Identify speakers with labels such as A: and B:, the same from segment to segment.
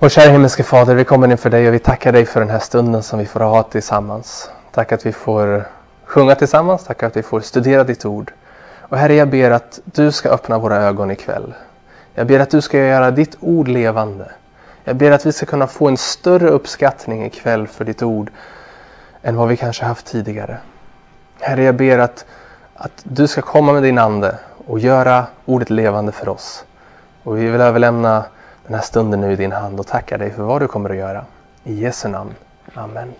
A: Vår kära himmelske Fader, vi kommer inför dig och vi tackar dig för den här stunden som vi får ha tillsammans. Tack att vi får sjunga tillsammans, tack att vi får studera ditt ord. Och Herre, jag ber att du ska öppna våra ögon ikväll. Jag ber att du ska göra ditt ord levande. Jag ber att vi ska kunna få en större uppskattning ikväll för ditt ord än vad vi kanske haft tidigare. Herre, jag ber att du ska komma med din ande och göra ordet levande för oss. Och vi vill överlämna den här stunden nu i din hand och tacka dig för vad du kommer att göra. I Jesu namn. Amen.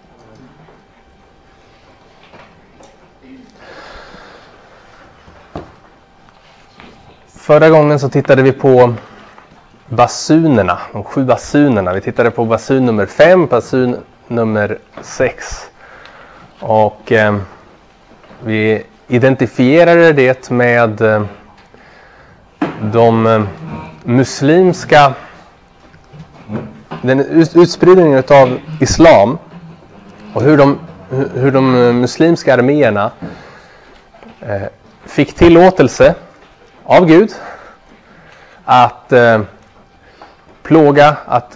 A: Förra gången så tittade vi på basunerna, de 7 basunerna. Vi tittade på basun nummer 5, basun nummer 6. Och vi identifierade det med de muslimska, den utspridningen av islam och hur de muslimska arméerna fick tillåtelse av Gud att plåga, att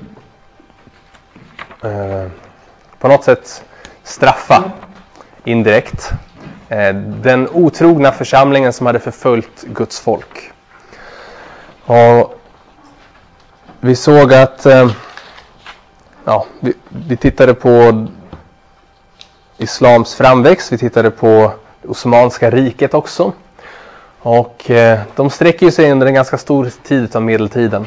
A: på något sätt straffa indirekt den otrogna församlingen som hade förföljt Guds folk. Och vi såg att vi tittade på islams framväxt, vi tittade på det Osmanska riket också. Och de sträcker sig under en ganska stor tid av medeltiden.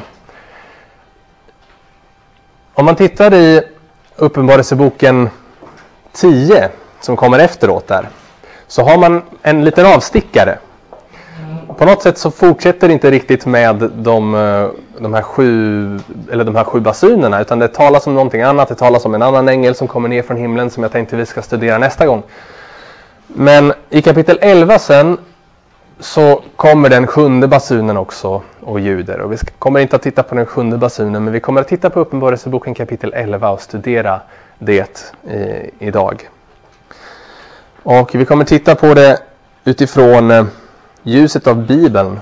A: Om man tittar i Uppenbarelseboken 10 som kommer efteråt där, så har man en liten avstickare. På något sätt så fortsätter det inte riktigt med de här 7 basunerna, utan det talas om någonting annat. Det talas om en annan ängel som kommer ner från himlen som jag tänkte vi ska studera nästa gång. Men i kapitel 11 sen så kommer den 7:e basunen också och ljuder. Och vi kommer inte att titta på den 7:e basunen, men vi kommer att titta på Uppenbarelseboken kapitel 11 och studera det idag. Och vi kommer titta på det utifrån ljuset av Bibeln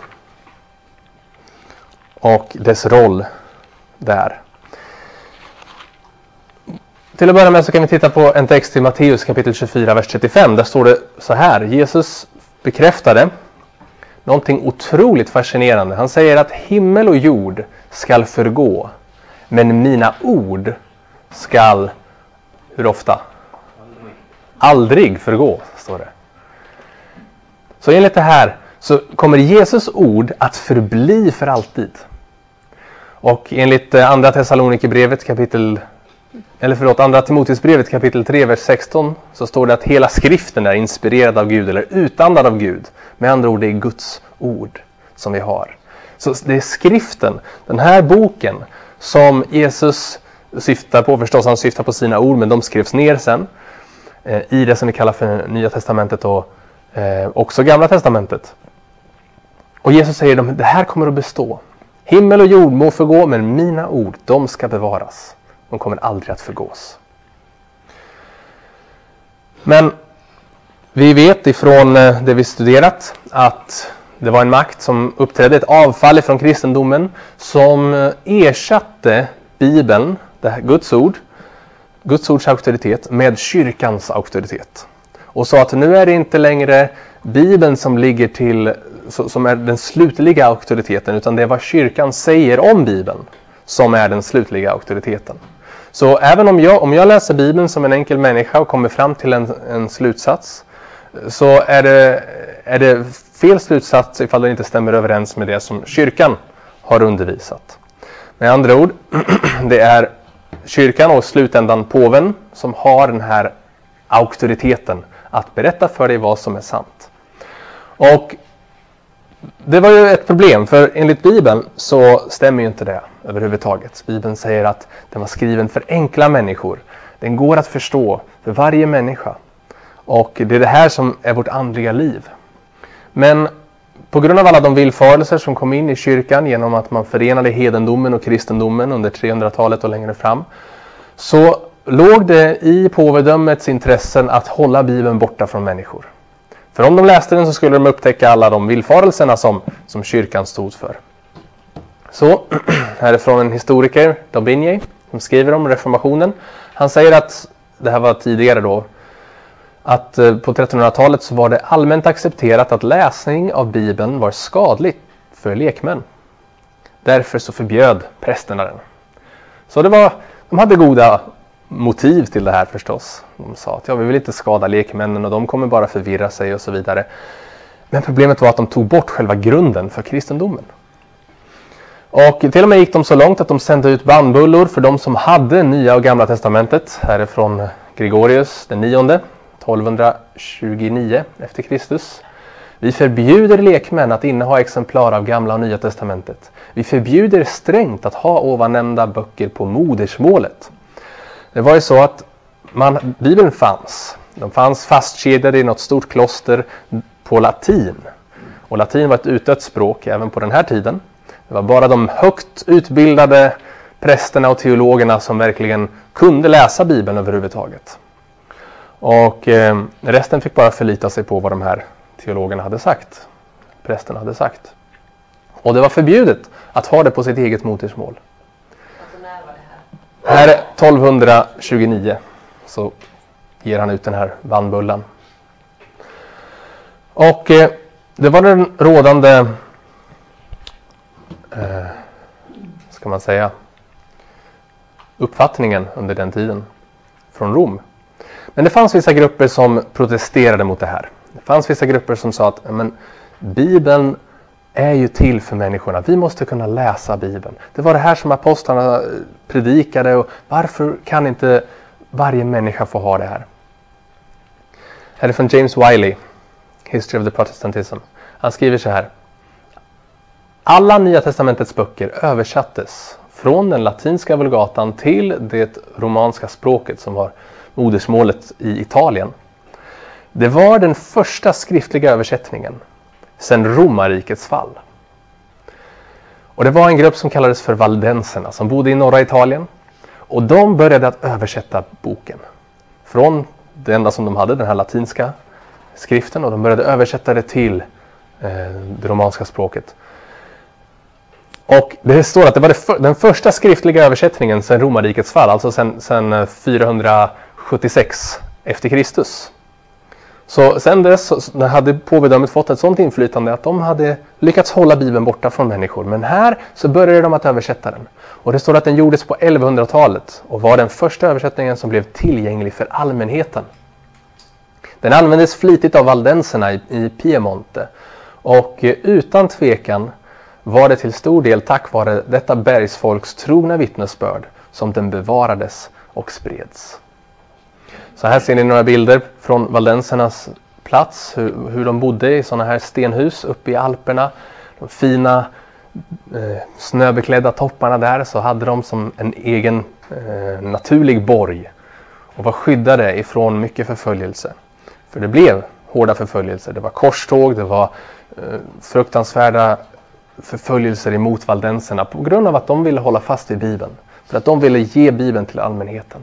A: och dess roll där. Till att börja med så kan vi titta på en text i Matteus kapitel 24, vers 35. Där står det så här: Jesus bekräftade någonting otroligt fascinerande. Han säger att himmel och jord skall förgå, men mina ord skall, hur ofta? Aldrig förgå, står det. Så enligt det här så kommer Jesus ord att förbli för alltid. Och enligt andra Timoteusbrevet kapitel 3, vers 16 så står det att hela skriften är inspirerad av Gud eller utandad av Gud. Med andra ord, det är Guds ord som vi har. Så det är skriften, den här boken som Jesus syftar på. Förstås, han syftar på sina ord, men de skrevs ner sen i det som vi kallar för Nya testamentet och också Gamla testamentet. Och Jesus säger att det här kommer att bestå. Himmel och jord må förgå, men mina ord, de ska bevaras. De kommer aldrig att förgås. Men vi vet ifrån det vi studerat att det var en makt som uppträdde, ett avfall från kristendomen som ersatte Bibeln, det här Guds ords auktoritet, med kyrkans auktoritet. Och sa att nu är det inte längre Bibeln som ligger till, som är den slutliga auktoriteten, utan det är vad kyrkan säger om Bibeln som är den slutliga auktoriteten. Så även om jag läser Bibeln som en enkel människa och kommer fram till en slutsats, så är det fel slutsats ifall det inte stämmer överens med det som kyrkan har undervisat. Med andra ord, det är kyrkan och slutändan påven som har den här auktoriteten att berätta för dig vad som är sant. Och det var ju ett problem, för enligt Bibeln så stämmer ju inte det överhuvudtaget. Bibeln säger att den var skriven för enkla människor. Den går att förstå för varje människa. Och det är det här som är vårt andliga liv. Men på grund av alla de villfarelser som kom in i kyrkan genom att man förenade hedendomen och kristendomen under 300-talet och längre fram, så låg det i påvedömets intressen att hålla Bibeln borta från människor. För om de läste den så skulle de upptäcka alla de villfarelserna som kyrkan stod för. Så, här är från en historiker, Daubigny, som skriver om reformationen. Han säger att, det här var tidigare då, att på 1300-talet så var det allmänt accepterat att läsning av Bibeln var skadligt för lekmän. Därför så förbjöd prästerna den. Så de hade goda motiv till det här förstås. De sa att vi vill inte skada lekmännen och de kommer bara förvirra sig och så vidare. Men problemet var att de tog bort själva grunden för kristendomen. Och till och med gick de så långt att de sände ut bannbullor för de som hade Nya och Gamla testamentet. Här är från Gregorius den 9:e, 1229 efter Kristus. Vi förbjuder lekmän att inneha exemplar av Gamla och Nya testamentet. Vi förbjuder strängt att ha ovannämnda böcker på modersmålet. Det var ju så att Bibeln fanns. De fanns fastkedjade i något stort kloster på latin. Och latin var ett utdött språk även på den här tiden. Det var bara de högt utbildade prästerna och teologerna som verkligen kunde läsa Bibeln överhuvudtaget. Och resten fick bara förlita sig på vad de här teologerna hade sagt. Prästerna hade sagt. Och det var förbjudet att ha det på sitt eget modersmål.
B: Alltså när var det här?
A: Här är 1229 så ger han ut den här bannbullan. Och det var den rådande ska man säga uppfattningen under den tiden från Rom. Men det fanns vissa grupper som protesterade mot det här. Det fanns vissa grupper som sa att Bibeln är ju till för människorna. Vi måste kunna läsa Bibeln. Det var det här som apostlarna predikade och varför kan inte varje människa få ha det här? Här är från James Wiley, History of the Protestantism. Han skriver så här. Alla Nya testamentets böcker översattes från den latinska vulgatan till det romanska språket som var modersmålet i Italien. Det var den första skriftliga översättningen sedan romarrikets fall. Och det var en grupp som kallades för valdenserna som bodde i norra Italien. Och de började att översätta boken från det enda som de hade, den här latinska skriften. Och de började översätta det till det romanska språket. Och det står att det var den första skriftliga översättningen sedan romarrikets fall, alltså sedan 476 efter Kristus. Så sen dess hade påvedömet fått ett sådant inflytande att de hade lyckats hålla Bibeln borta från människor. Men här så började de att översätta den. Och det står att den gjordes på 1100-talet och var den första översättningen som blev tillgänglig för allmänheten. Den användes flitigt av valdenserna i Piemonte. Och utan tvekan var det till stor del tack vare detta bergsfolks trogna vittnesbörd som den bevarades och spreds. Så här ser ni några bilder från valdensernas plats, hur de bodde i sådana här stenhus uppe i Alperna. De fina snöbeklädda topparna där, så hade de som en egen naturlig borg och var skyddade ifrån mycket förföljelse. För det blev hårda förföljelser, det var korståg, det var fruktansvärda förföljelser emot valdenserna på grund av att de ville hålla fast vid Bibeln. För att de ville ge Bibeln till allmänheten.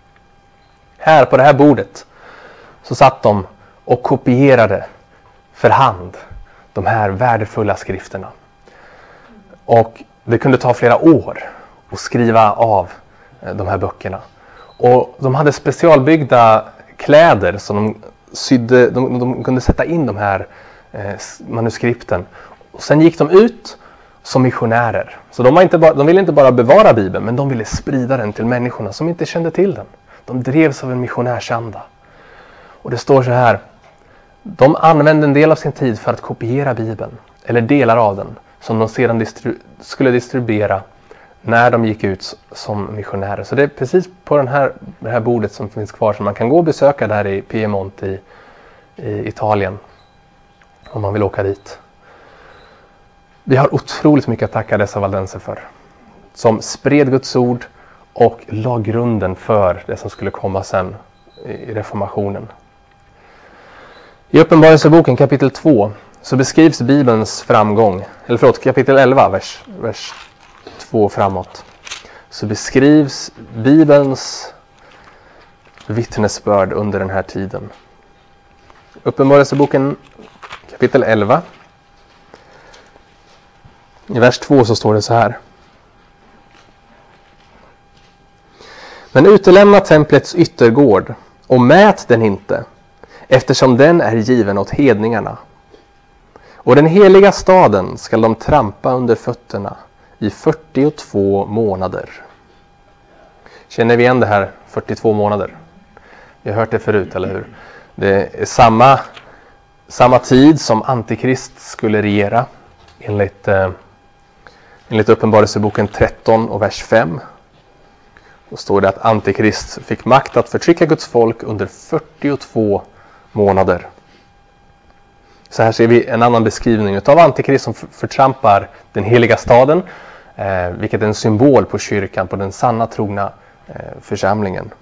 A: Här på det här bordet så satt de och kopierade för hand de här värdefulla skrifterna. Och det kunde ta flera år att skriva av de här böckerna. Och de hade specialbyggda kläder som de sydde, de kunde sätta in de här manuskripten. Och sen gick de ut som missionärer. Så de ville inte bara bevara Bibeln, men de ville sprida den till människorna som inte kände till den. De drevs av en missionärsanda. Och det står så här. De använde en del av sin tid för att kopiera Bibeln. Eller delar av den. Som de sedan skulle distribuera när de gick ut som missionärer. Så det är precis på det här bordet som finns kvar. Som man kan gå och besöka där i Piemonte i Italien. Om man vill åka dit. Vi har otroligt mycket att tacka dessa valdenser för. Som spred Guds ord och la grunden för det som skulle komma sen i reformationen. I Uppenbarelseboken kapitel 2 så beskrivs Bibelns framgång. Kapitel 11, vers 2 framåt. Så beskrivs Bibelns vittnesbörd under den här tiden. Uppenbarelseboken kapitel 11. I vers 2 så står det så här. Men utelämna templets yttergård och mät den inte, eftersom den är given åt hedningarna. Och den heliga staden skall de trampa under fötterna i 42 månader. Känner vi igen det här 42 månader? Vi har hört det förut, eller hur? Det är samma tid som Antikrist skulle regera enligt Uppenbarelseboken 13 och vers 5. Då står det att Antikrist fick makt att förtrycka Guds folk under 42 månader. Så här ser vi en annan beskrivning av Antikrist som förtrampar den heliga staden, vilket är en symbol på kyrkan, på den sanna trogna församlingen.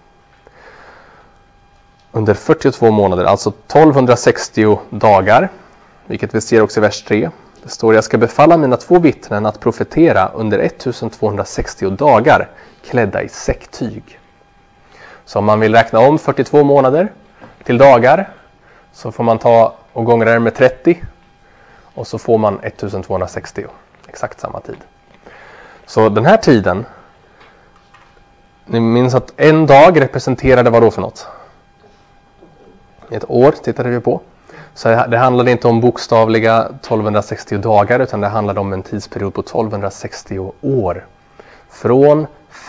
A: Under 42 månader, alltså 1260 dagar, vilket vi ser också i vers 3. Det står: jag ska befalla mina 2 vittnen att profetera under 1260 dagar klädda i säcktyg. Så om man vill räkna om 42 månader till dagar så får man ta och gångra det med 30 och så får man 1260, exakt samma tid. Så den här tiden, ni minns att en dag representerade vad då för något? Ett år tittade vi på. Så det handlade inte om bokstavliga 1260 dagar, utan det handlade om en tidsperiod på 1260 år. Från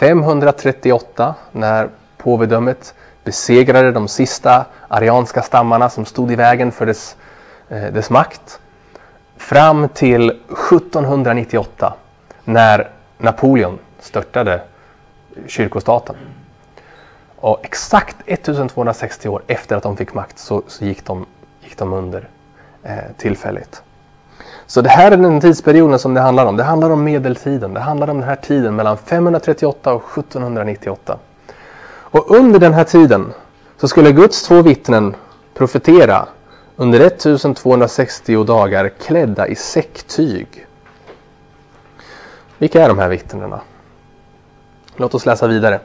A: 538, när påvedömet besegrade de sista arianska stammarna som stod i vägen för dess makt, fram till 1798, när Napoleon störtade kyrkostaten. Och exakt 1260 år efter att de fick makt så gick de under tillfälligt. Så det här är den tidsperioden som det handlar om. Det handlar om medeltiden. Det handlar om den här tiden mellan 538 och 1798. Och under den här tiden så skulle Guds 2 vittnen profetera under 1260 dagar klädda i säcktyg. Vilka är de här vittnena? Låt oss läsa vidare.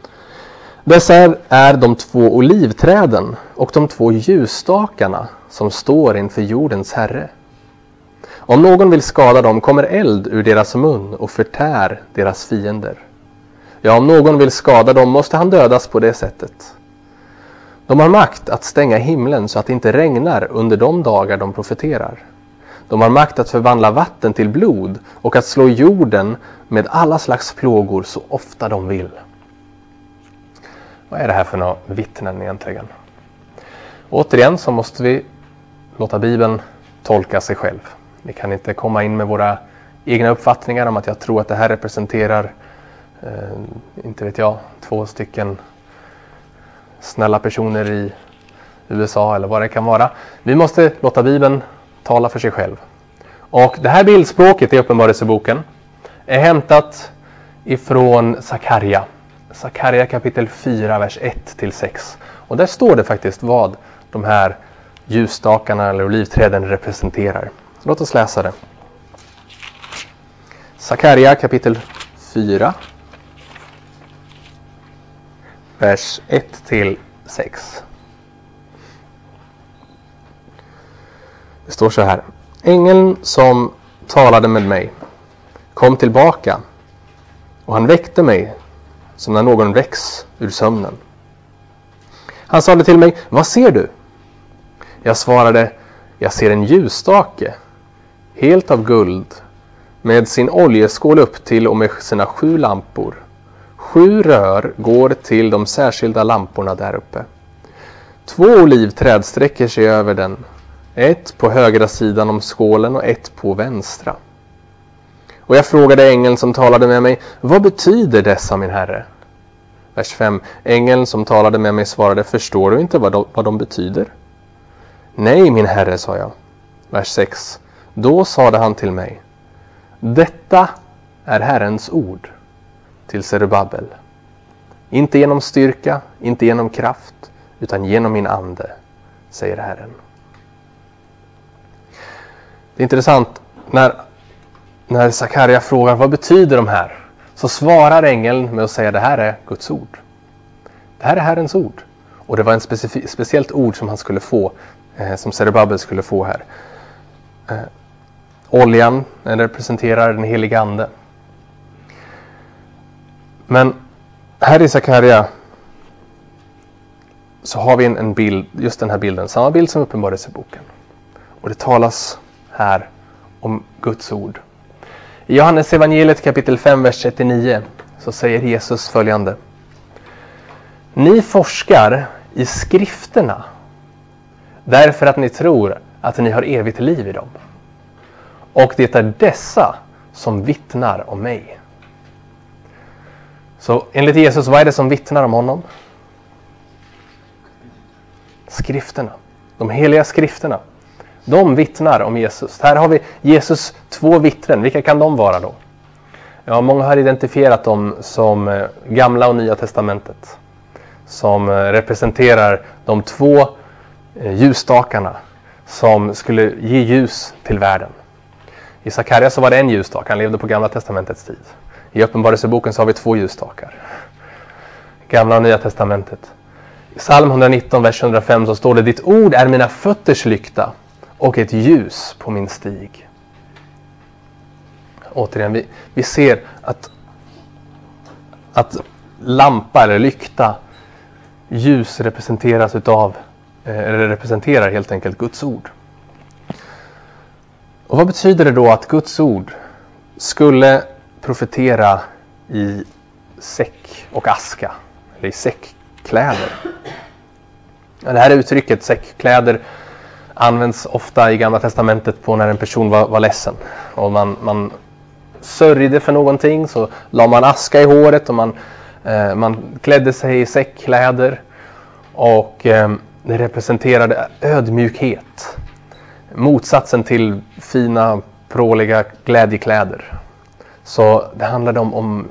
A: Dessa är de 2 olivträden och de 2 ljusstakarna som står inför jordens herre. Om någon vill skada dem kommer eld ur deras mun och förtär deras fiender. Ja, om någon vill skada dem måste han dödas på det sättet. De har makt att stänga himlen så att det inte regnar under de dagar de profeterar. De har makt att förvandla vatten till blod och att slå jorden med alla slags plågor så ofta de vill. Vad är det här för några vittnen egentligen? Återigen så måste vi låta Bibeln tolka sig själv. Vi kan inte komma in med våra egna uppfattningar om att jag tror att det här representerar, inte vet jag, 2 stycken snälla personer i USA eller vad det kan vara. Vi måste låta Bibeln tala för sig själv. Och det här bildspråket i Uppenbarelseboken är hämtat ifrån Sakarja. Sakarja kapitel 4, vers 1-6. Och där står det faktiskt vad de här ljusstakarna eller olivträden representerar. Så låt oss läsa det. Sakarja kapitel 4, vers 1-6. Det står så här. Ängeln som talade med mig kom tillbaka och han väckte mig som när någon väcks ur sömnen. Han sade till mig, vad ser du? Jag svarade, jag ser en ljusstake, helt av guld, med sin oljeskål upp till och med sina 7 lampor. 7 rör går till de särskilda lamporna där uppe. 2 olivträd sträcker sig över den, ett på högra sidan om skålen och ett på vänstra. Och jag frågade ängeln som talade med mig, vad betyder dessa, min herre? Vers 5. Ängeln som talade med mig svarade, förstår du inte vad de betyder? Nej, min herre, sa jag. Vers 6. Då sade han till mig, detta är Herrens ord till Zerubabel. Inte genom styrka, inte genom kraft, utan genom min ande, säger Herren. Det är intressant, när Sakarja frågar, vad betyder de här? Så svarar ängeln med att säga, det här är Guds ord. Det här är Herrens ord. Och det var en speciellt ord som han skulle få, som Zerubabel skulle få här. oljan, den representerar den heliga ande. Men här i Sakaria så har vi en bild, just den här bilden, samma bild som Uppenbarelseboken. Och det talas här om Guds ord. I Johannes evangeliet kapitel 5, vers 39 så säger Jesus följande: Ni forskar i skrifterna därför att ni tror att ni har evigt liv i dem. Och det är dessa som vittnar om mig. Så enligt Jesus, vad är det som vittnar om honom? Skrifterna. De heliga skrifterna. De vittnar om Jesus. Här har vi Jesus 2 vittnen. Vilka kan de vara då? Ja, många har identifierat dem som Gamla och Nya testamentet. Som representerar de 2 ljusstakarna som skulle ge ljus till världen. I Sakaria så var det en ljusstak. Han levde på Gamla testamentets tid. I Uppenbarelseboken så har vi 2 ljusstakar. Gamla och Nya testamentet. I Psalm 119, vers 105 så står det: Ditt ord är mina fötters lykta och ett ljus på min stig. Återigen, vi ser att lampa eller lykta, ljus representerar helt enkelt Guds ord. Och vad betyder det då att Guds ord skulle profetera i säck och aska, eller i säckkläder? Det här uttrycket säckkläder används ofta i Gamla testamentet på när en person var ledsen. Och man sörjde för någonting, så la man aska i håret och man klädde sig i säckkläder. Och det representerade ödmjukhet. Motsatsen till fina, pråliga glädjekläder. Så det handlade om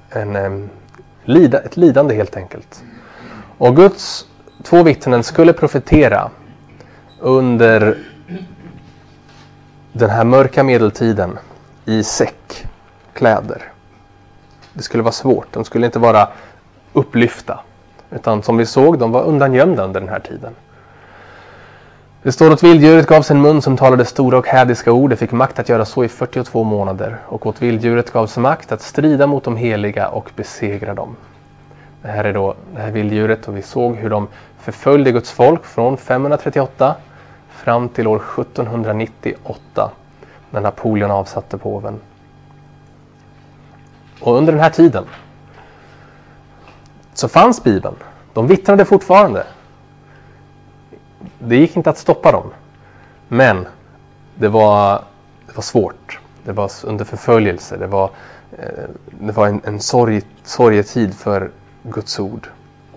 A: ett lidande helt enkelt. Och Guds 2 vittnen skulle profetera under den här mörka medeltiden i säckkläder. Det skulle vara svårt. De skulle inte vara upplyfta. Utan som vi såg, de var undangömda under den här tiden. Det står att vilddjuret gavs en mun som talade stora och hädiska ord. Det fick makt att göra så i 42 månader. Och åt vilddjuret gavs makt att strida mot de heliga och besegra dem. Det här är då det här vilddjuret, och vi såg hur de förföljde Guds folk från 538 fram till år 1798 när Napoleon avsatte påven. Och under den här tiden så fanns Bibeln. De vittnade fortfarande. Det gick inte att stoppa dem. Men det var svårt. Det var under förföljelse. Det var en sorgetid för Guds ord.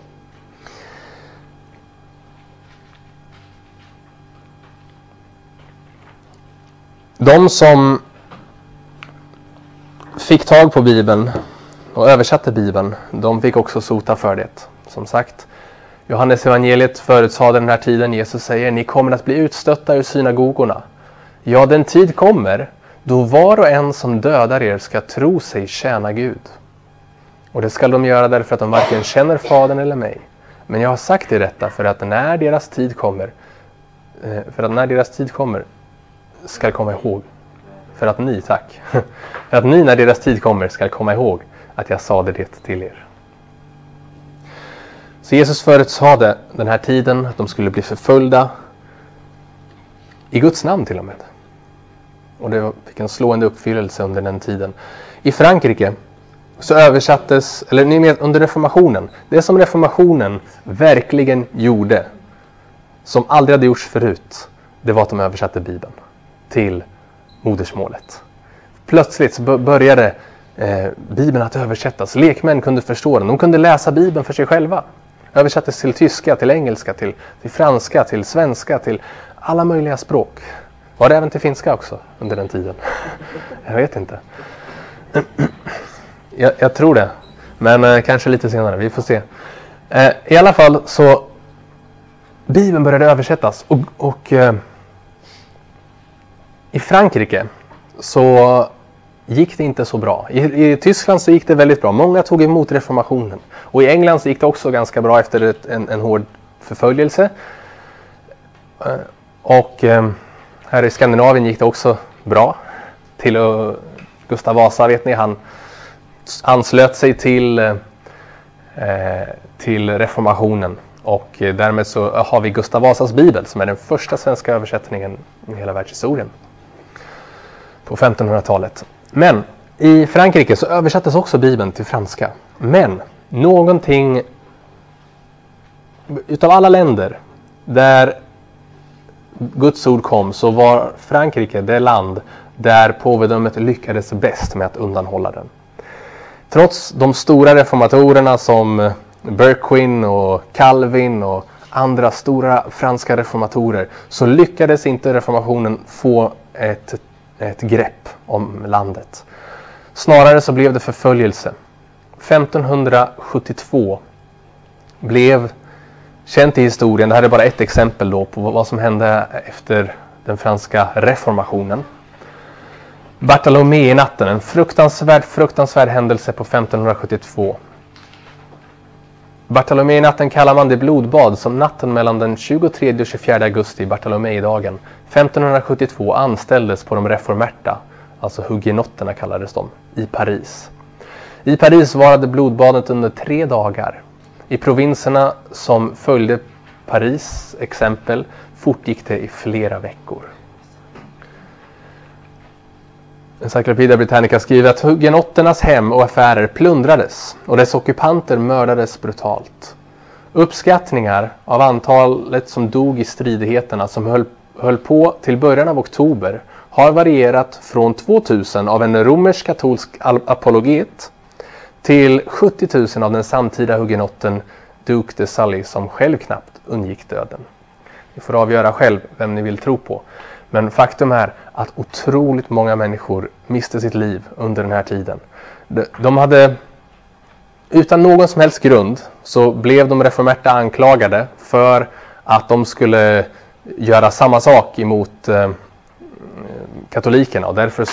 A: De som fick tag på Bibeln och översatte Bibeln, de fick också sota för det. Som sagt, Johannes evangeliet förutsade den här tiden. Jesus säger: Ni kommer att bli utstötta ur synagogorna. Ja, den tid kommer då var och en som dödar er ska tro sig tjäna Gud. Och det ska de göra därför att de varken känner Fadern eller mig. Men jag har sagt er detta för att när deras tid kommer, ska komma ihåg. För att ni när deras tid kommer ska komma ihåg att jag sade det till er. Så Jesus förutsade den här tiden, att de skulle bli förföljda i Guds namn till och med. Och det fick en slående uppfyllelse under den tiden. I Frankrike så översattes, eller ni vet, under reformationen, det som reformationen verkligen gjorde, som aldrig hade gjorts förut, det var att de översatte Bibeln till modersmålet. Plötsligt så började Bibeln att översättas. Lekmän kunde förstå den. De kunde läsa Bibeln för sig själva. Översattes till tyska, till engelska, till franska, till svenska, till alla möjliga språk. Var det även till finska också under den tiden? Jag vet inte. Jag tror det. Men kanske lite senare. Vi får se. I alla fall så Bibeln började översättas. Och i Frankrike så gick det inte så bra. I Tyskland så gick det väldigt bra. Många tog emot reformationen. Och i England så gick det också ganska bra efter en hård förföljelse. Och här i Skandinavien gick det också bra. till Gustav Vasa, vet ni, han anslöt sig till reformationen. Och därmed så har vi Gustav Vasas bibel som är den första svenska översättningen i hela världshistorien på 1500-talet. Men i Frankrike så översattes också bibeln till franska. Men någonting utav alla länder där Guds ord kom, så var Frankrike det land där påvedömet lyckades bäst med att undanhålla den. Trots de stora reformatorerna som Berquin och Calvin och andra stora franska reformatorer, så lyckades inte reformationen få ett grepp om landet. Snarare så blev det förföljelse. 1572 blev känt i historien, det här är bara ett exempel då på vad som hände efter den franska reformationen. Bartolomé-natten, en fruktansvärd händelse på 1572. Bartolomé-natten kallar man det blodbad som natten mellan den 23 och 24 augusti, Bartolomé-dagen, 1572 anställdes på de reformerta, alltså hugenotterna kallades de, i Paris. I Paris varade blodbadet under 3 dagar. I provinserna som följde Paris exempel fortgick det i flera veckor. Encyclopedia Britannica skriver att hugenotternas hem och affärer plundrades och dess ockupanter mördades brutalt. Uppskattningar av antalet som dog i stridigheterna som höll på till början av oktober har varierat från 2000 av en romersk-katolsk apologet till 70 000 av den samtida hugenotten Duc de Sully som själv knappt undgick döden. Ni får avgöra själv vem ni vill tro på. Men faktum är att otroligt många människor miste sitt liv under den här tiden. De hade, utan någon som helst grund, så blev de reformerta anklagade för att de skulle göra samma sak emot katolikerna. Och därför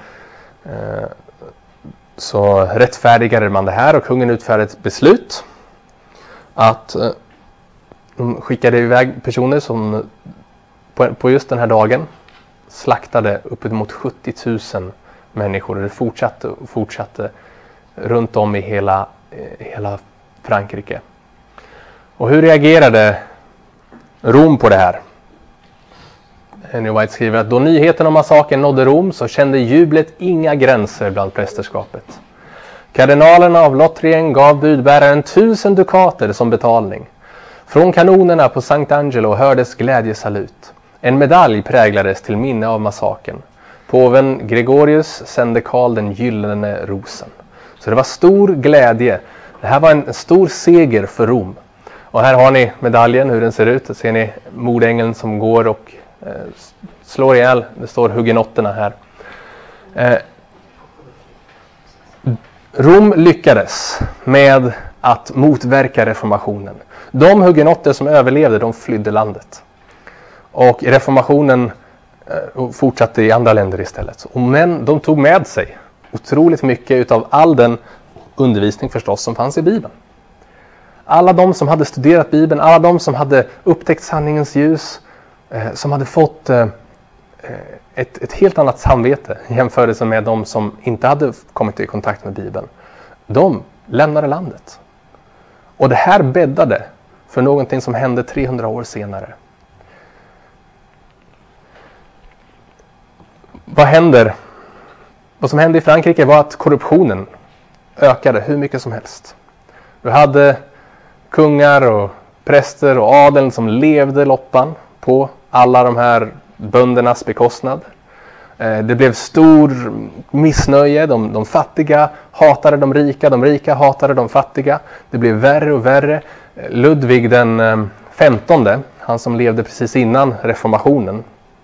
A: så rättfärdigade man det här och kungen utfärdade ett beslut att de skickade iväg personer som på just den här dagen slaktade uppemot 70 000 människor. Det fortsatte runt om i hela Frankrike. Och hur reagerade Rom på det här? Henry White skriver att då nyheten om massakern nådde Rom så kände jublet inga gränser bland prästerskapet. Kardinalerna av Lottrien gav budbäraren 1000 dukater som betalning. Från kanonerna på Sankt Angelo hördes glädjesalut. En medalj präglades till minne av massakern. Påven Gregorius sände Karl den gyllene rosen. Så det var stor glädje. Det här var en stor seger för Rom. Och här har ni medaljen, hur den ser ut. Där ser ni mordängeln som går och slår ihjäl. Det står hugenotterna här. Rom lyckades med att motverka reformationen. De hugenotter som överlevde, de flydde landet. Och reformationen fortsatte i andra länder istället. Men de tog med sig otroligt mycket av all den undervisning förstås som fanns i Bibeln. Alla de som hade studerat Bibeln, alla de som hade upptäckt sanningens ljus, som hade fått ett helt annat samvete jämfört med de som inte hade kommit i kontakt med Bibeln. De lämnade landet. Och det här bäddade för någonting som hände 300 år senare. Vad som hände i Frankrike var att korruptionen ökade hur mycket som helst. Du hade kungar och präster och adeln som levde loppan på alla de här böndernas bekostnad. Det blev stor missnöje. De fattiga hatade de rika hatade de fattiga. Det blev värre och värre. Ludvig den 15, han som levde precis innan reformationen,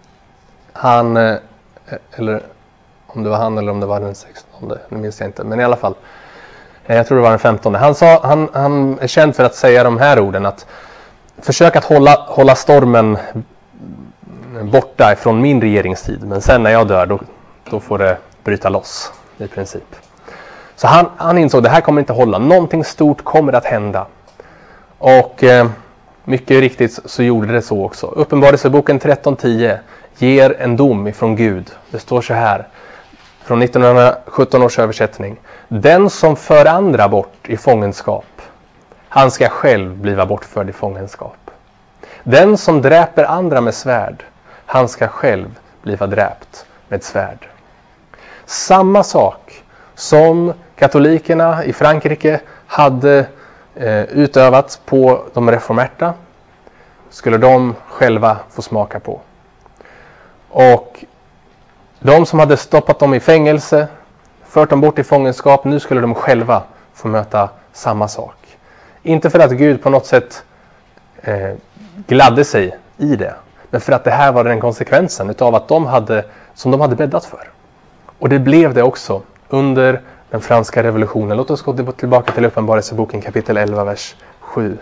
A: eller om det var han eller om det var den 16, nu minns jag inte, men i alla fall, jag tror det var den 15. Han är känd för att säga de här orden, att försök att hålla stormen borta ifrån min regeringstid, men sen när jag dör då får det bryta loss i princip. Så han insåg att det här kommer inte hålla, någonting stort kommer att hända. Och mycket riktigt så gjorde det så också. Uppenbarelseboken 13:10 ger en dom ifrån Gud. Det står så här: från 1917 års översättning. Den som för andra bort i fångenskap, han ska själv bliva bortförd i fångenskap. Den som dräper andra med svärd, han ska själv bliva dräpt med svärd. Samma sak som katolikerna i Frankrike hade utövat på de reformerta skulle de själva få smaka på. Och de som hade stoppat dem i fängelse, fört dem bort i fångenskap, nu skulle de själva få möta samma sak. Inte för att Gud på något sätt gladde sig i det, men för att det här var den konsekvensen utav att de hade bäddat för. Och det blev det också under den franska revolutionen. Låt oss gå tillbaka till Uppenbarelseboken kapitel 11, vers 7.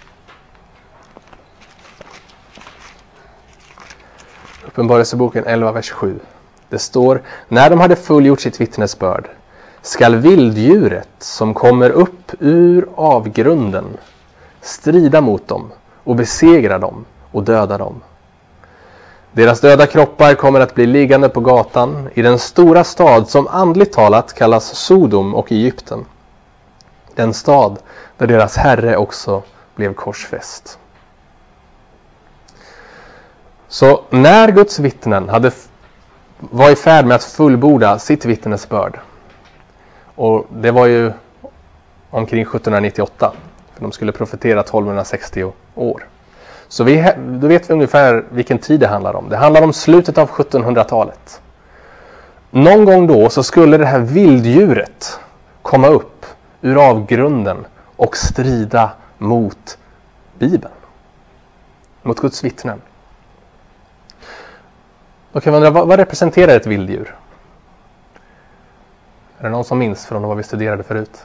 A: Uppenbarelseboken 11, vers 7. Det står: när de hade fullgjort sitt vittnesbörd skall vilddjuret som kommer upp ur avgrunden strida mot dem och besegra dem och döda dem. Deras döda kroppar kommer att bli liggande på gatan i den stora stad som andligt talat kallas Sodom och Egypten. Den stad där deras herre också blev korsfäst. Så när Guds vittnen var i färd med att fullborda sitt vittnesbörd, och det var ju omkring 1798, för de skulle profetera 1260 år. Så då vet vi ungefär vilken tid det handlar om. Det handlar om slutet av 1700-talet. Någon gång då så skulle det här vilddjuret komma upp ur avgrunden och strida mot Bibeln. Mot Guds vittnen. Då kan man undra, vad representerar ett vilddjur? Är det någon som minns från vad vi studerade förut?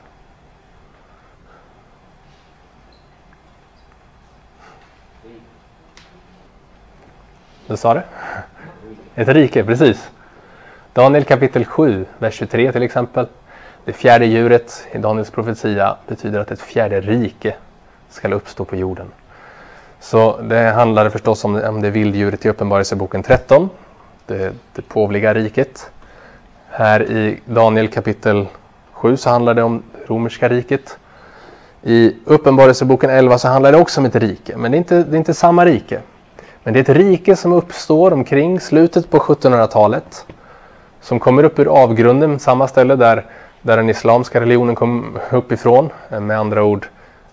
A: Du sa det? Ett rike, precis. Daniel kapitel 7, vers 23 till exempel. Det fjärde djuret i Daniels profetia betyder att ett fjärde rike ska uppstå på jorden. Så det handlar förstås om det vilddjuret i Uppenbarelseboken 13. Det påvliga riket. Här i Daniel kapitel 7 så handlar det om romerska riket. I Uppenbarelseboken 11 så handlar det också om ett rike. Men det är inte samma rike. Men det är ett rike som uppstår omkring slutet på 1700-talet. Som kommer upp ur avgrunden, samma ställe där den islamska religionen kom uppifrån. Med andra ord,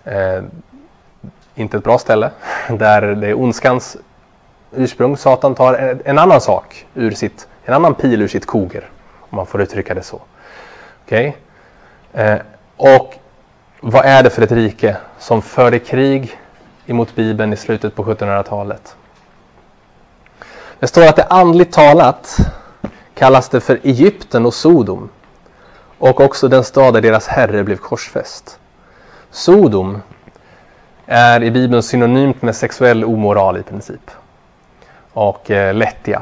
A: inte ett bra ställe. Där det är ondskans ursprung. Satan tar en annan sak en annan pil ur sitt koger. Om man får uttrycka det så. Okej? Och vad är det för ett rike som förde krig emot Bibeln i slutet på 1700-talet? Det står att det andligt talat kallas det för Egypten och Sodom. Och också den stad där deras herre blev korsfäst. Sodom är i Bibeln synonymt med sexuell omoral i princip. Och lättja.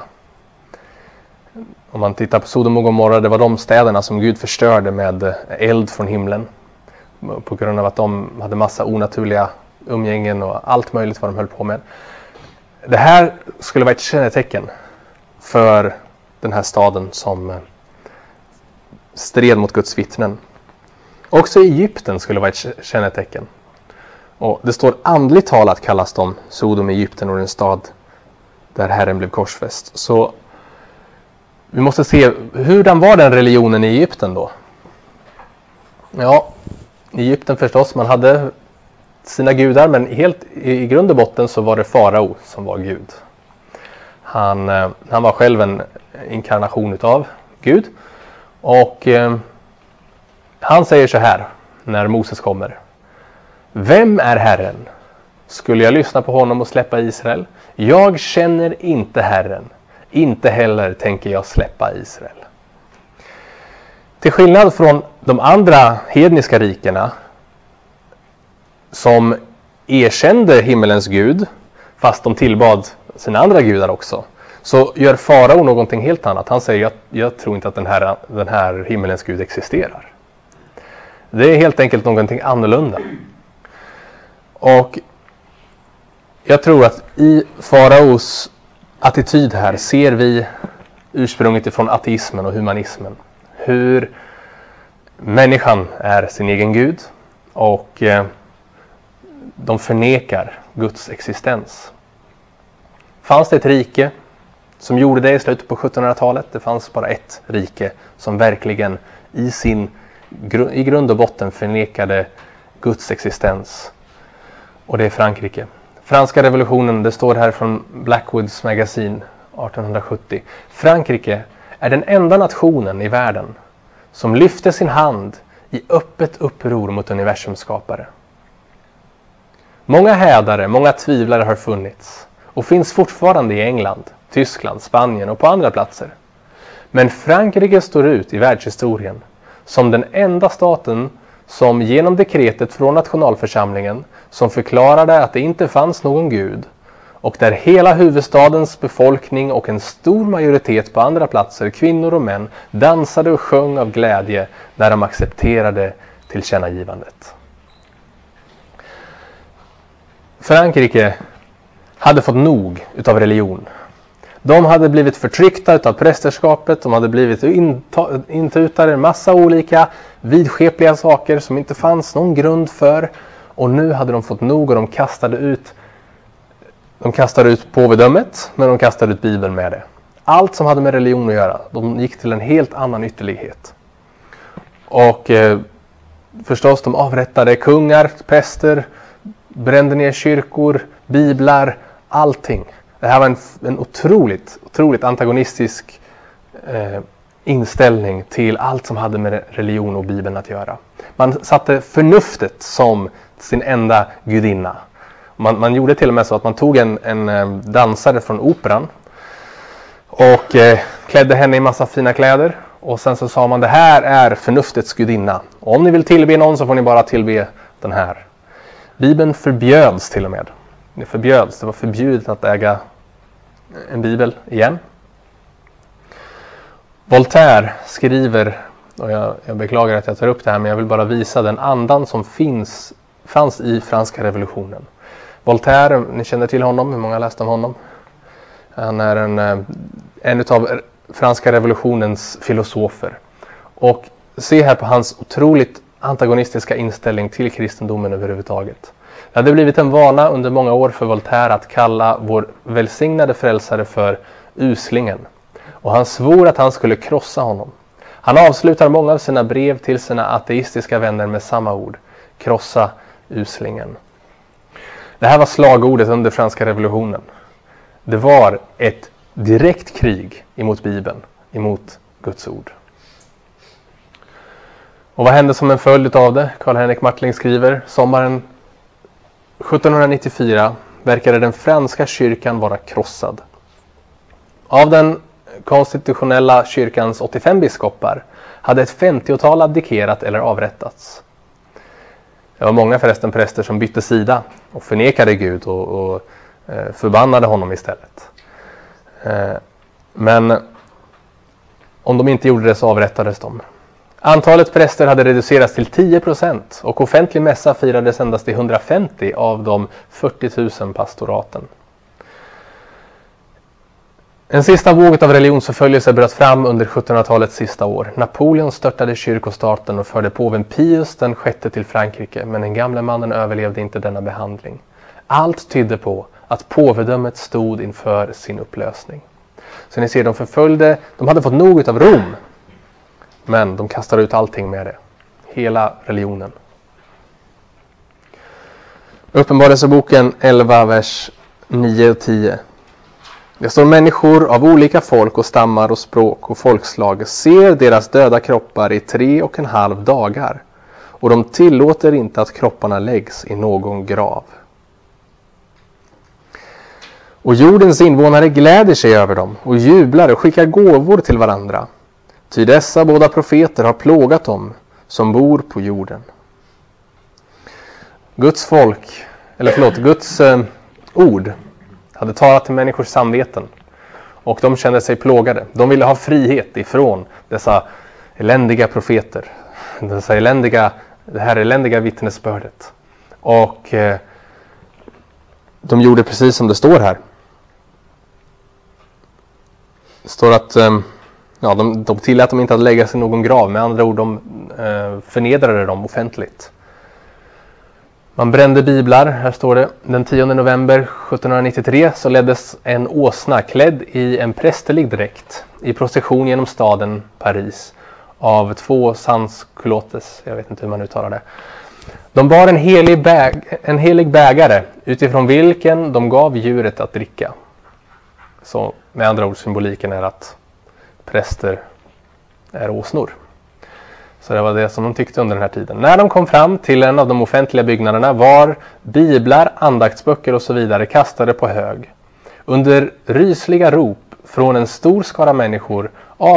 A: Om man tittar på Sodom och Gomorra, det var de städerna som Gud förstörde med eld från himlen. På grund av att de hade massa onaturliga umgängen och allt möjligt vad de höll på med. Det här skulle vara ett kännetecken för den här staden som stred mot Guds vittnen. Också Egypten skulle vara ett kännetecken. Och det står andligt talat kallas de Sodom, Egypten och en stad där Herren blev korsfäst. Så vi måste se hurdan var den religionen i Egypten då? Ja, i Egypten förstås, man hade sina gudar, men helt i grund och botten så var det farao som var Gud. Han var själv en inkarnation utav Gud. Och han säger så här när Moses kommer: vem är Herren? Skulle jag lyssna på honom och släppa Israel? Jag känner inte Herren. Inte heller tänker jag släppa Israel. Till skillnad från de andra hedniska rikena som erkände himmelens Gud, fast de tillbad sina andra gudar också, så gör farao någonting helt annat. Han säger, jag tror inte att den här himmelens Gud existerar. Det är helt enkelt någonting annorlunda. Och jag tror att i faraos attityd här ser vi ursprunget ifrån ateismen och humanismen. hur människan är sin egen gud och de förnekar Guds existens. Fanns det ett rike som gjorde det i slutet på 1700-talet? Det fanns bara ett rike som verkligen i grund och botten förnekade Guds existens. Och det är Frankrike. Franska revolutionen, det står här från Blackwoods magasin 1870. Frankrike är den enda nationen i världen som lyfte sin hand i öppet uppror mot universums skapare. Många hädare, många tvivlare har funnits och finns fortfarande i England, Tyskland, Spanien och på andra platser. Men Frankrike står ut i världshistorien som den enda staten som genom dekretet från nationalförsamlingen som förklarade att det inte fanns någon gud och där hela huvudstadens befolkning och en stor majoritet på andra platser, kvinnor och män, dansade och sjöng av glädje när de accepterade tillkännagivandet. Frankrike hade fått nog utav religion. De hade blivit förtryckta utav prästerskapet, de hade blivit intutade en massa olika vidskepliga saker som inte fanns någon grund för. Och nu hade de fått nog och de kastade ut påvedömet, men de kastade ut Bibeln med det. Allt som hade med religion att göra, de gick till en helt annan ytterlighet. Och förstås, de avrättade kungar, präster, brände ner kyrkor, biblar, allting. Det här var en otroligt antagonistisk inställning till allt som hade med religion och Bibeln att göra. Man satte förnuftet som sin enda gudinna. Man gjorde till och med så att man tog en dansare från operan och klädde henne i massa fina kläder. Och sen så sa man, det här är förnuftets gudinna. Och om ni vill tillbe någon så får ni bara tillbe den här. Bibeln förbjöds till och med. Det var förbjudet att äga en bibel igen. Voltaire skriver, och jag beklagar att jag tar upp det här, men jag vill bara visa den andan som fanns i franska revolutionen. Voltaire, ni känner till honom, hur många har läst om honom? Han är en av franska revolutionens filosofer. Och se här på hans otroligt antagonistiska inställning till kristendomen överhuvudtaget. Det hade blivit en vana under många år för Voltaire att kalla vår välsignade frälsare för uslingen. Och han svor att han skulle krossa honom. Han avslutar många av sina brev till sina ateistiska vänner med samma ord. Krossa uslingen. Det här var slagordet under franska revolutionen. Det var ett direkt krig emot Bibeln, emot Guds ord. Och vad hände som en följd av det? Karl-Henrik Martling skriver, sommaren 1794 verkade den franska kyrkan vara krossad. Av den konstitutionella kyrkans 85 biskopar hade ett 50-tal abdikerat eller avrättats. Det var många förresten präster som bytte sida och förnekade Gud och förbannade honom istället. Men om de inte gjorde det så avrättades de. Antalet präster hade reducerats till 10% och offentlig mässa firades endast i 150 av de 40 000 pastoraten. En sista våg av religionsförföljelse bröt fram under 1700-talets sista år. Napoleon störtade kyrkostaten och förde påven Pius den sjätte till Frankrike, men den gamle mannen överlevde inte denna behandling. Allt tydde på att påvedömet stod inför sin upplösning. Så ni ser, de hade fått nog av Rom, men de kastade ut allting med det. Hela religionen. Uppenbarelseboken 11, vers 9 och 10. Det står: människor av olika folk och stammar och språk och folkslag ser deras döda kroppar i 3,5 dagar, och de tillåter inte att kropparna läggs i någon grav. Och jordens invånare gläder sig över dem och jublar och skickar gåvor till varandra. Ty dessa båda profeter har plågat dem som bor på jorden. Guds ord hade talat till människors samveten. Och de kände sig plågade. De ville ha frihet ifrån dessa eländiga profeter. Det här eländiga vittnesbördet. Och de gjorde precis som det står här. Det står att de tillät dem inte att lägga sig i någon grav. Med andra ord, de förnedrade dem offentligt. Man brände biblar, här står det. Den 10 november 1793 så leddes en åsna klädd i en prästerlig dräkt i procession genom staden Paris av 2 sansculottes, jag vet inte hur man uttalar det. De bar en helig bägare utifrån vilken de gav djuret att dricka. Så med andra ord, symboliken är att präster är åsnor. Så det var det som de tyckte under den här tiden. När de kom fram till en av de offentliga byggnaderna var biblar, andaktsböcker och så vidare kastade på hög. Under rysliga rop från en stor skara människor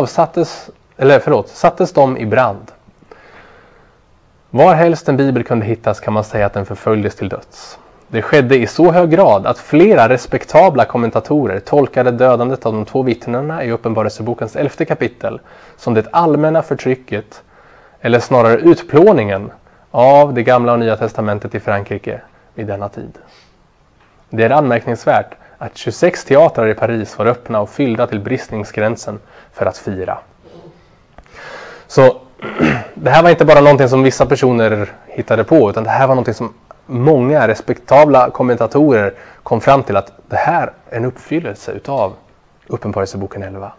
A: sattes de i brand. Var helst en bibel kunde hittas kan man säga att den förföljdes till döds. Det skedde i så hög grad att flera respektabla kommentatorer tolkade dödandet av de 2 vittnena i Uppenbarelsebokens 11:e kapitel som det allmänna förtrycket, eller snarare utplåningen av det gamla och nya testamentet i Frankrike vid denna tid. Det är anmärkningsvärt att 26 teatrar i Paris var öppna och fyllda till bristningsgränsen för att fira. Så det här var inte bara någonting som vissa personer hittade på, utan det här var någonting som många respektabla kommentatorer kom fram till, att det här är en uppfyllelse utav Uppenbarelseboken 11.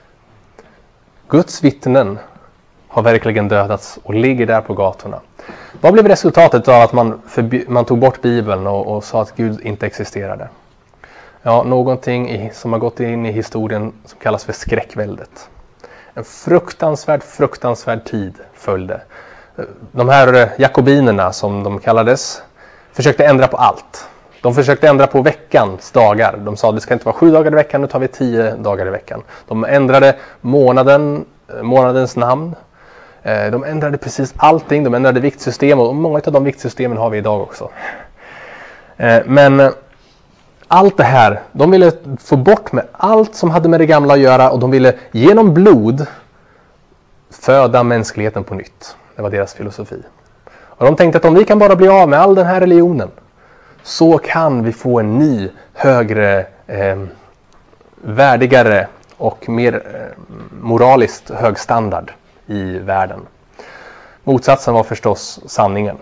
A: Guds vittnen har verkligen dödats och ligger där på gatorna. Vad blev resultatet av att man tog bort Bibeln och sa att Gud inte existerade? Ja, någonting som har gått in i historien som kallas för skräckväldet. En fruktansvärd tid följde. De här jakobinerna, som de kallades, försökte ändra på allt. De försökte ändra på veckans dagar. De sa att det ska inte vara 7 dagar i veckan, nu tar vi 10 dagar i veckan. De ändrade månadens namn. De ändrade precis allting. De ändrade viktsystem, och många av de viktsystemen har vi idag också. Men allt det här, de ville få bort med allt som hade med det gamla att göra, och de ville genom blod föda mänskligheten på nytt. Det var deras filosofi. Och de tänkte att om vi kan bara bli av med all den här religionen, så kan vi få en ny, högre, värdigare och mer moraliskt hög standard i världen. Motsatsen var förstås sanningen.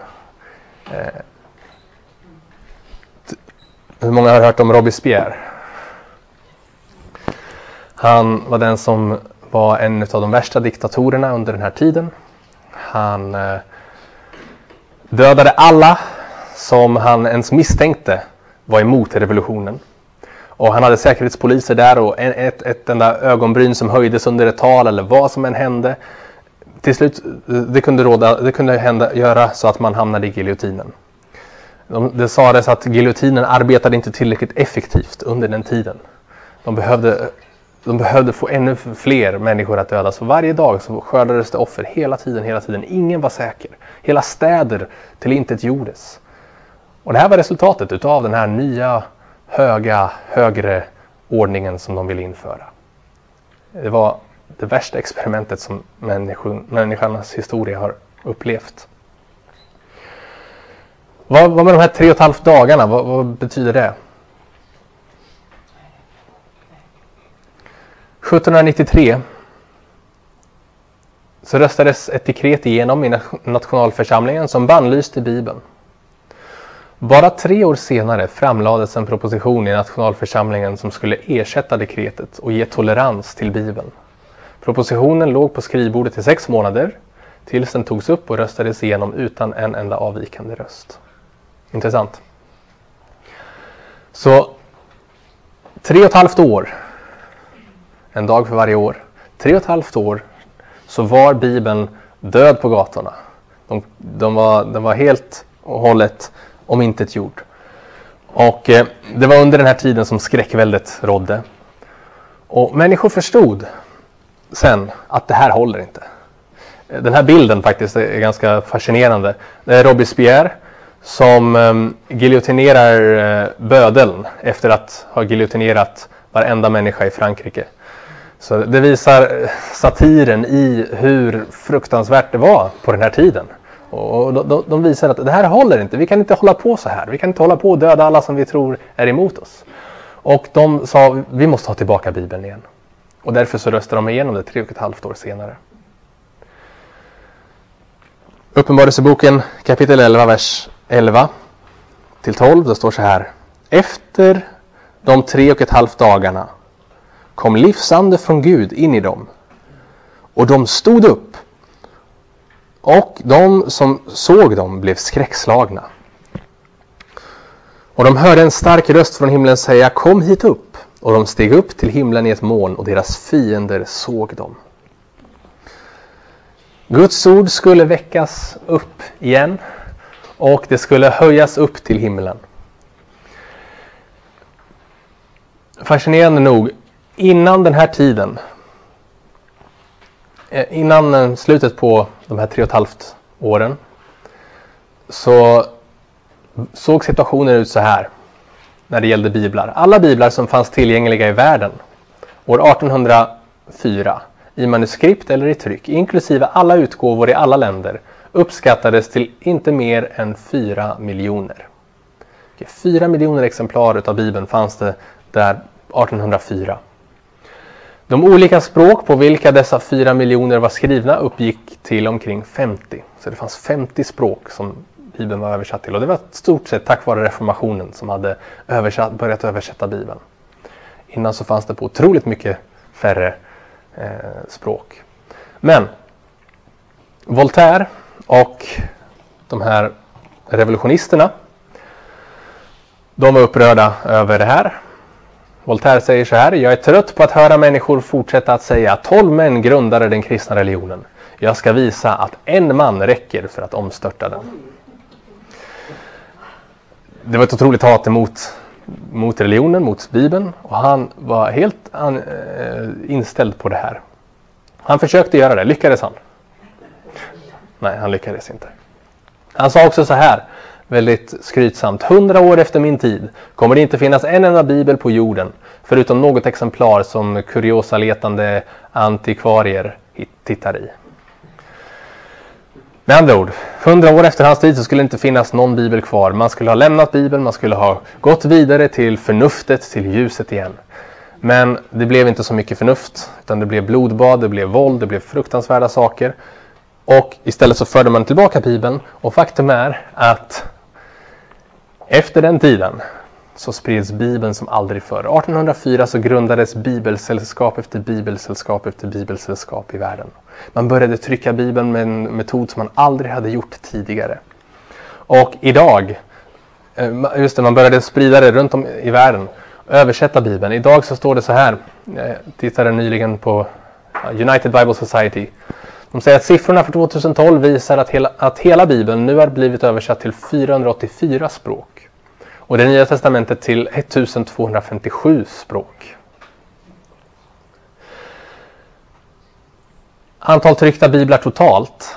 A: Hur många har hört om Robespierre? Han var den som var en av de värsta diktatorerna under den här tiden. Han dödade alla som han ens misstänkte var emot revolutionen. Och han hade säkerhetspoliser där, och ett enda ögonbryn som höjdes under ett tal eller vad som än hände. Till slut, det kunde göra så att man hamnade i giljotinen. Det sades att giljotinen arbetade inte tillräckligt effektivt under den tiden. De behövde få ännu fler människor att dödas. Så varje dag så skördades det offer hela tiden. Ingen var säker. Hela städer tillintetgjordes. Och det här var resultatet utav den här nya, högre ordningen som de ville införa. Det var det värsta experimentet som människans historia har upplevt. Vad med de här 3,5 dagarna? Vad betyder det? 1793 så röstades ett dekret igenom i nationalförsamlingen som bannlyste Bibeln. Bara 3 år senare framlades en proposition i nationalförsamlingen som skulle ersätta dekretet och ge tolerans till Bibeln. Propositionen låg på skrivbordet i 6 månader tills den togs upp och röstades igenom utan en enda avvikande röst. Intressant. Så 3,5 år, en dag för varje år, 3,5 år så var Bibeln död på gatorna. Den var helt och hållet omintetgjord. Och det var under den här tiden som skräckväldet rådde. Och människor förstod sen att det här håller inte. Den här bilden faktiskt är ganska fascinerande. Det är Robespierre som giljotinerar bödeln efter att ha giljotinerat varenda människa i Frankrike. Så det visar satiren i hur fruktansvärt det var på den här tiden. Och de visar att det här håller inte. Vi kan inte hålla på så här. Vi kan inte hålla på och döda alla som vi tror är emot oss. Och de sa, vi måste ha tillbaka Bibeln igen. Och därför så röstar de igenom det 3,5 år senare. Uppenbarelseboken kapitel 11, vers 11-12. Det står så här. Efter de 3,5 dagarna kom livsande från Gud in i dem. Och de stod upp. Och de som såg dem blev skräckslagna. Och de hörde en stark röst från himlen säga, kom hit upp. Och de steg upp till himlen i ett moln och deras fiender såg dem. Guds ord skulle väckas upp igen och det skulle höjas upp till himlen. Fascinerande nog, innan den här tiden, innan slutet på de här 3,5 åren, så såg situationen ut så här när det gällde biblar. Alla biblar som fanns tillgängliga i världen år 1804 i manuskript eller i tryck, inklusive alla utgåvor i alla länder, uppskattades till inte mer än 4 miljoner. 4 miljoner exemplar av Bibeln fanns det där 1804. De olika språk på vilka dessa 4 miljoner var skrivna uppgick till omkring 50. Så det fanns 50 språk som Bibeln var översatt till. Och det var stort sett tack vare reformationen som hade börjat översätta Bibeln. Innan så fanns det på otroligt mycket färre språk. Men Voltaire och de här revolutionisterna, de var upprörda över det här. Voltaire säger så här: jag är trött på att höra människor fortsätta att säga 12 män grundade den kristna religionen. Jag ska visa att en man räcker för att omstörta den. Det var ett otroligt hat mot religionen, mot Bibeln, och han var helt inställd på det här. Han försökte göra det. Lyckades han? Nej, han lyckades inte. Han sa också så här, väldigt skrytsamt: 100 år efter min tid kommer det inte finnas en enda bibel på jorden, förutom något exemplar som kuriosaletande antikvarier tittar i. Med andra ord, 100 år efter hans tid så skulle det inte finnas någon bibel kvar. Man skulle ha lämnat Bibeln, man skulle ha gått vidare till förnuftet, till ljuset igen. Men det blev inte så mycket förnuft, utan det blev blodbad, det blev våld, det blev fruktansvärda saker. Och istället så förde man tillbaka Bibeln, och faktum är att efter den tiden så spreds Bibeln som aldrig förr. 1804 så grundades bibelsällskap efter bibelsällskap efter bibelsällskap i världen. Man började trycka Bibeln med en metod som man aldrig hade gjort tidigare. Och idag, just det, man började sprida det runt om i världen, översätta Bibeln. Idag så står det så här, jag tittade nyligen på United Bible Society. De säger att siffrorna för 2012 visar att hela Bibeln nu har blivit översatt till 484 språk. Och det Nya testamentet till 1257 språk. Antal tryckta biblar totalt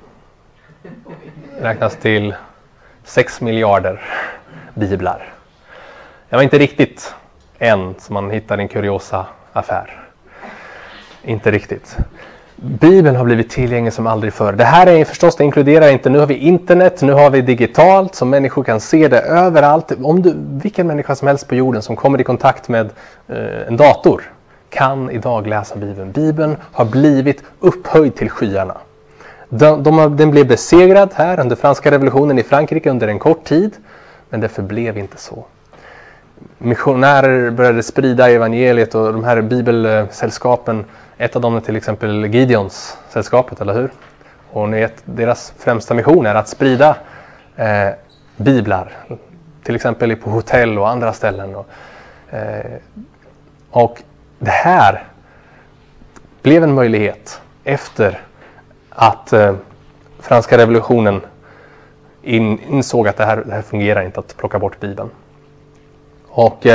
A: räknas till 6 miljarder biblar. Det var inte riktigt en som man hittar i en kuriosa affär. Inte riktigt. Bibeln har blivit tillgänglig som aldrig förr. Det här är förstås, det inkluderar inte, nu har vi internet, nu har vi digitalt, så människor kan se det överallt. Vilken människa som helst på jorden som kommer i kontakt med en dator kan idag läsa Bibeln. Bibeln har blivit upphöjd till skyarna. Den blev besegrad här under franska revolutionen i Frankrike under en kort tid, men det förblev inte så. Missionärer började sprida evangeliet, och de här bibelsällskapen, ett av dem är till exempel Gideons sällskapet, eller hur? Och ni vet, deras främsta mission är att sprida biblar, till exempel på hotell och andra ställen. Och det här blev en möjlighet efter att franska revolutionen insåg att det här fungerar inte, att plocka bort Bibeln. Och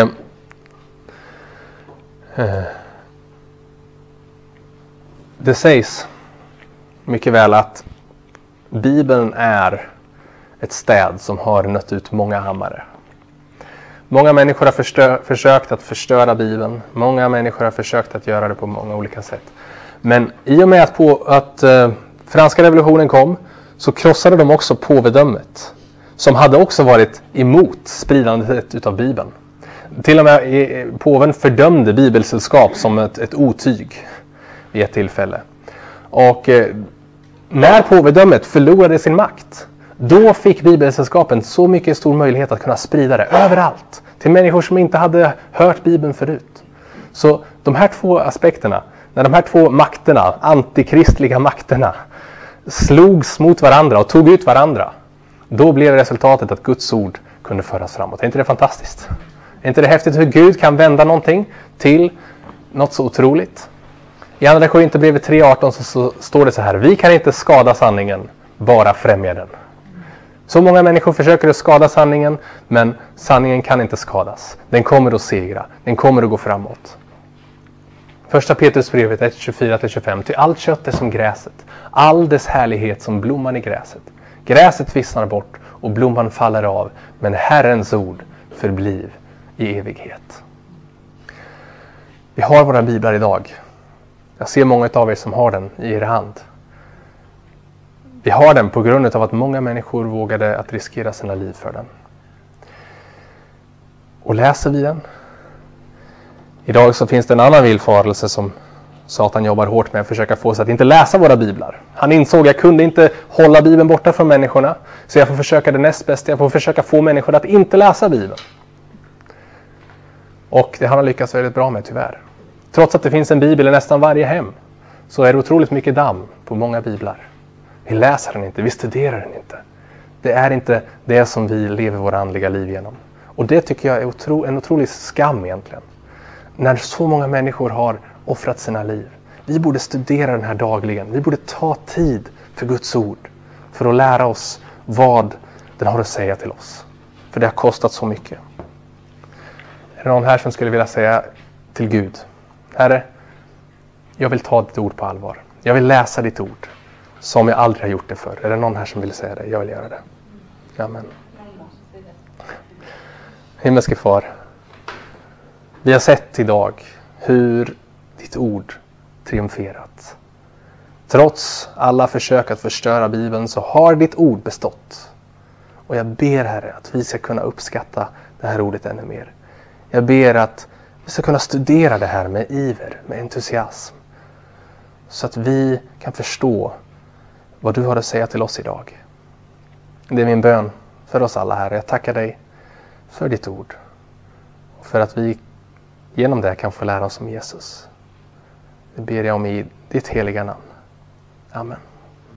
A: det sägs mycket väl att Bibeln är ett städ som har nött ut många hammare. Många människor har försökt att förstöra Bibeln. Många människor har försökt att göra det på många olika sätt. Men i och med att franska revolutionen kom, så krossade de också påvedömet, som hade också varit emot spridandet utav Bibeln. Till och med påven fördömde bibelsällskap som ett otyg vid ett tillfälle. Och när påvedömet förlorade sin makt, då fick bibelsällskapen så mycket stor möjlighet att kunna sprida det överallt. Till människor som inte hade hört Bibeln förut. Så de här två aspekterna, när de här två makterna, antikristliga makterna, slogs mot varandra och tog ut varandra, då blev resultatet att Guds ord kunde föras framåt. Är inte det fantastiskt? Är inte det häftigt hur Gud kan vända någonting till något så otroligt? I andra Korinthierbrevet 3:18 så står det så här: vi kan inte skada sanningen, bara främja den. Så många människor försöker att skada sanningen, men sanningen kan inte skadas. Den kommer att segra, den kommer att gå framåt. Första Petrusbrevet 1:24-25. Till allt kött är som gräset, all dess härlighet som blomman i gräset. Gräset vissnar bort och blomman faller av, men Herrens ord förblir i evighet. Vi har våra biblar idag. Jag ser många av er som har den i er hand. Vi har den på grund av att många människor vågade att riskera sina liv för den. Och läser vi den? Idag så finns det en annan villfarelse som Satan jobbar hårt med att försöka få oss att inte läsa våra biblar. Han insåg att jag kunde inte hålla Bibeln borta från människorna, så jag får försöka det näst bästa. Jag får försöka få människor att inte läsa Bibeln. Och det har han lyckats väldigt bra med, tyvärr. Trots att det finns en bibel i nästan varje hem, så är det otroligt mycket damm på många biblar. Vi läser den inte, vi studerar den inte. Det är inte det som vi lever våra andliga liv genom. Och det tycker jag är en otrolig skam egentligen. När så många människor har offrat sina liv. Vi borde studera den här dagligen. Vi borde ta tid för Guds ord. För att lära oss vad den har att säga till oss. För det har kostat så mycket. Är det någon här som skulle vilja säga till Gud: Herre, jag vill ta ditt ord på allvar. Jag vill läsa ditt ord som jag aldrig har gjort det för. Är det någon här som vill säga det? Jag vill göra det. Amen. Himmelske far, vi har sett idag hur ditt ord triumferat. Trots alla försök att förstöra Bibeln så har ditt ord bestått. Och jag ber, Herre, att vi ska kunna uppskatta det här ordet ännu mer. Jag ber att vi ska kunna studera det här med iver, med entusiasm. Så att vi kan förstå vad du har att säga till oss idag. Det är min bön för oss alla här. Jag tackar dig för ditt ord. Och för att vi genom det kan få lära oss om Jesus. Det ber jag om i ditt heliga namn. Amen.